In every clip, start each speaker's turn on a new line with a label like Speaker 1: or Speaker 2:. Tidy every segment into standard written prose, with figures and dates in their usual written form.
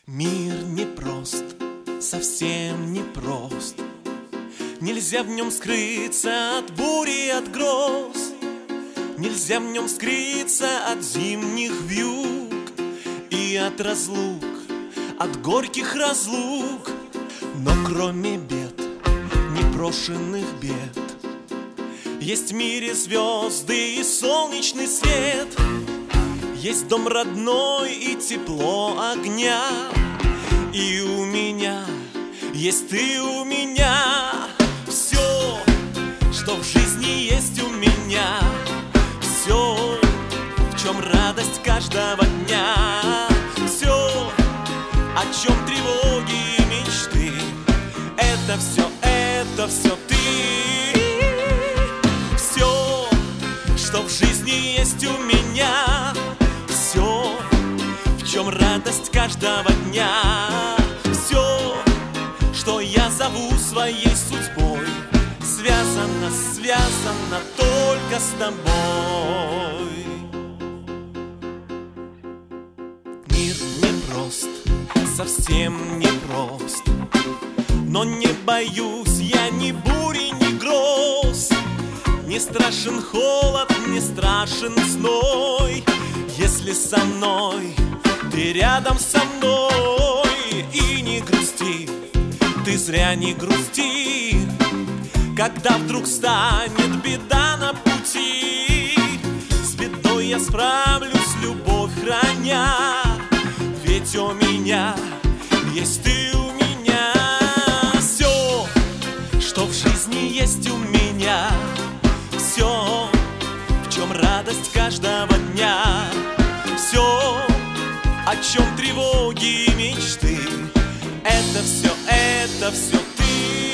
Speaker 1: Мир непрост, совсем непрост. Нельзя в нем скрыться от бури, от гроз. Нельзя в нем скрыться от зимних вьюг и от разлук, от горьких разлук. Но кроме бед, непрошенных бед, есть в мире звезды и солнечный свет. Есть дом родной и тепло огня. И у меня есть ты у меня. Все, что в жизни есть у меня. Все, в чем радость каждого дня. Все, о чем тревоги и мечты. Это все ты. Все, что в жизни есть у меня. Все, в чем радость каждого дня. Все, что я зову своей судьбой, связано только с тобой. Мир непрост, совсем непрост. Но не боюсь я ни бури, ни гроз. Не страшен холод, не страшен зной, если со мной ты рядом со мной. И не грусти, ты зря не грусти, когда вдруг станет беда на пути. С бедой я справлюсь, любовь храня, ведь у меня есть ты у меня. Все, что в жизни есть у меня. Все, в чем радость каждого дня. Все, о чем тревоги и мечты. Это все ты.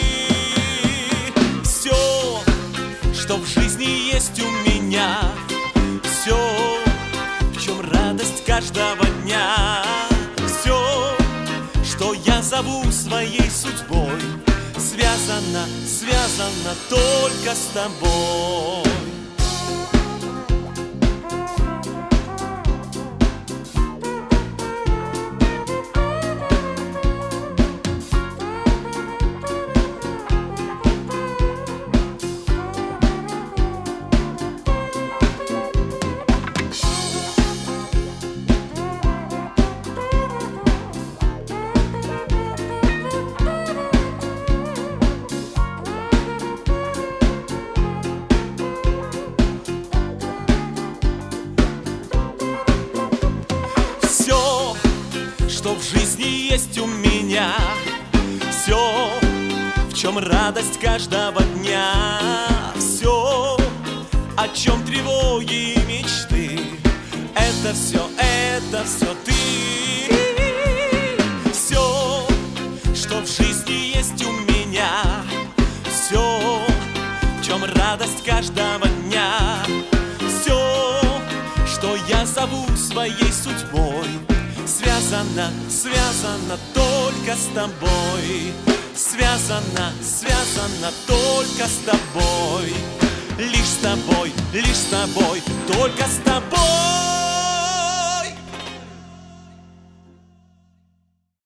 Speaker 1: Все, что в жизни есть у меня. Все, в чем радость каждого дня. Все, что я зову своей судьбой, связано только с тобой. Что в жизни есть у меня. Все, в чем радость каждого дня. Все, о чем тревоги и мечты. Это все ты. Все, что в жизни есть у меня. Все, в чем радость каждого дня. Все, что я зову своей судьбой, связано только с тобой. Связано только с тобой. Лишь с тобой, только с тобой.